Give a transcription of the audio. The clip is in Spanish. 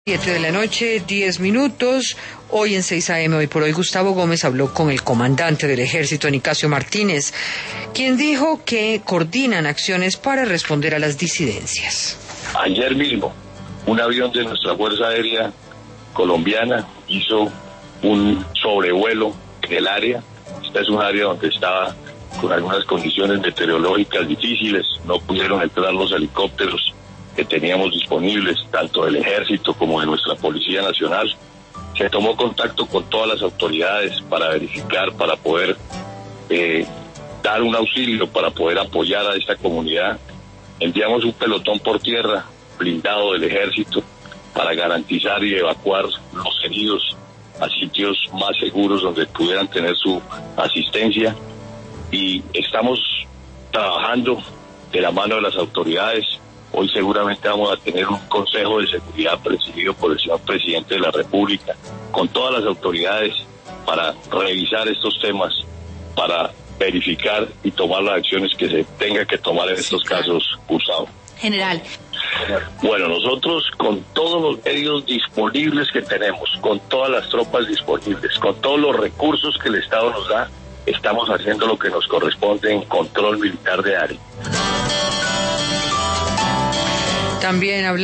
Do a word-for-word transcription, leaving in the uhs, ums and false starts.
Siete de la noche, diez minutos. Hoy en seis a eme, hoy por hoy, Gustavo Gómez habló con el comandante del ejército, Nicasio Martínez, quien dijo que coordinan acciones para responder a las disidencias. Ayer mismo, un avión de nuestra Fuerza Aérea colombiana hizo un sobrevuelo en el área. Esta es un área donde estaba con algunas condiciones meteorológicas difíciles, no pudieron entrar los helicópteros que teníamos disponibles, tanto del ejército como de nuestra Policía Nacional. Se tomó contacto con todas las autoridades para verificar, para poder eh, dar un auxilio, para poder apoyar a esta comunidad. Enviamos un pelotón por tierra, blindado del ejército, para garantizar y evacuar los heridos a sitios más seguros donde pudieran tener su asistencia. Y estamos trabajando de la mano de las autoridades. Hoy seguramente vamos a tener un consejo de seguridad presidido por el señor presidente de la República, con todas las autoridades, para revisar estos temas, para verificar y tomar las acciones que se tenga que tomar en estos casos, Gustavo. General. Bueno, nosotros con todos los medios disponibles que tenemos, con todas las tropas disponibles, con todos los recursos que el Estado nos da, estamos haciendo lo que nos corresponde en control militar de área. También habla